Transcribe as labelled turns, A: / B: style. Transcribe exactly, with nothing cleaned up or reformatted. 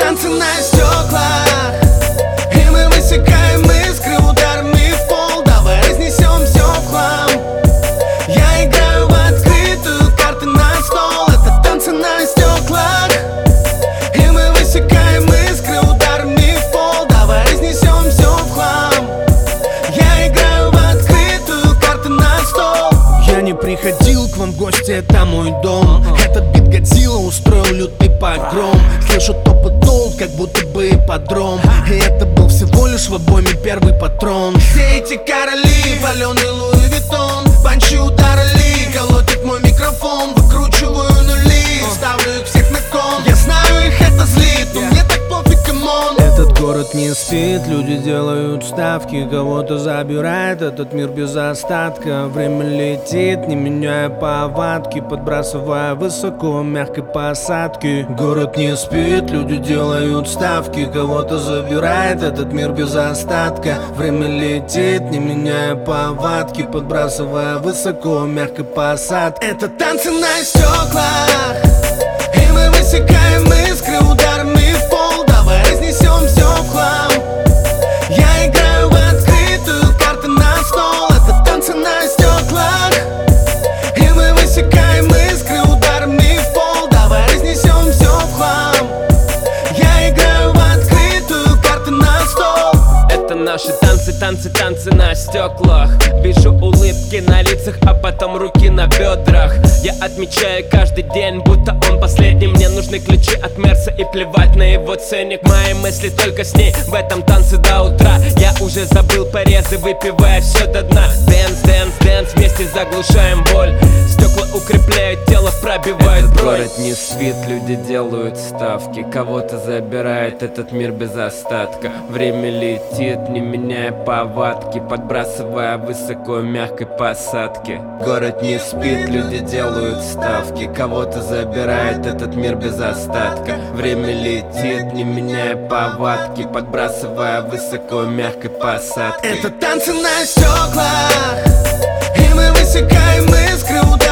A: танцы на стеклах, и мы высекаем искры ударами в пол. Давай разнесем все в хлам. Я играю в открытую, карты на стол. Это танцы на стеклах, и мы высекаем искры ударами в пол. Давай разнесем все в хлам. Я играю в открытую, карты на стол. Я не приходил к вам в гости, это мой дом. Этот бит Годзилла устроил лютый погром. Слышу топот нот, как будто бы ипподром. И это был всего лишь в обойме первый патрон. Все эти короли, паленый Луи Виттон, банчи ударили, колотит мой микрофон. Выкручиваю нули, ставлю их всех на кон. Я знаю, их это злит, но мне так пофиг, камон. Этот город не спит, люди делают ставки. Кого-то забирает этот мир без остатка. Время летит, не меняя повадки, подбрасывая высоко мягкой посадки. Город не спит, люди делают ставки. Кого-то забирает этот мир без остатка. Время летит, не меняя повадки, подбрасывая высоко мягкой посадки. Это танцы на стеклах, и мы высекаем искры ударами в пол. Давай разнесем все в хлам. Я играю в открытую, карты на стол. Это танцы на стеклах, и мы высекаем искры ударами в пол. Давай разнесем все в хлам. Я играю в открытую, карты на стол.
B: Это наши танцы, танцы, танцы на стеклах. Вижу улыбки на лицах, а потом руки на бедрах. Я отмечаю каждый день, будто он последний. Мне нужны ключи от Мерса и плевать на его ценник. Мои мысли только с ней, в этом танце до утра. Я уже забыл порезы, выпивая все до дна. Дэнс, дэнс, дэнс, вместе заглушаем боль. Стекла укрепляют тело, пробивают
C: Этот
B: бронь.
C: город не спит, люди делают ставки. Кого-то забирает этот мир без остатка. Время летит, не меняя повадки, подбрасывая высоко мягкой посадки. Город не спит, люди делают ставки. Кого-то забирает этот мир без остатка. Время летит, не меняя повадки, подбрасывая высоко мягкой посадки.
A: Это танцы на стеклах, и мы высекаем искры ударами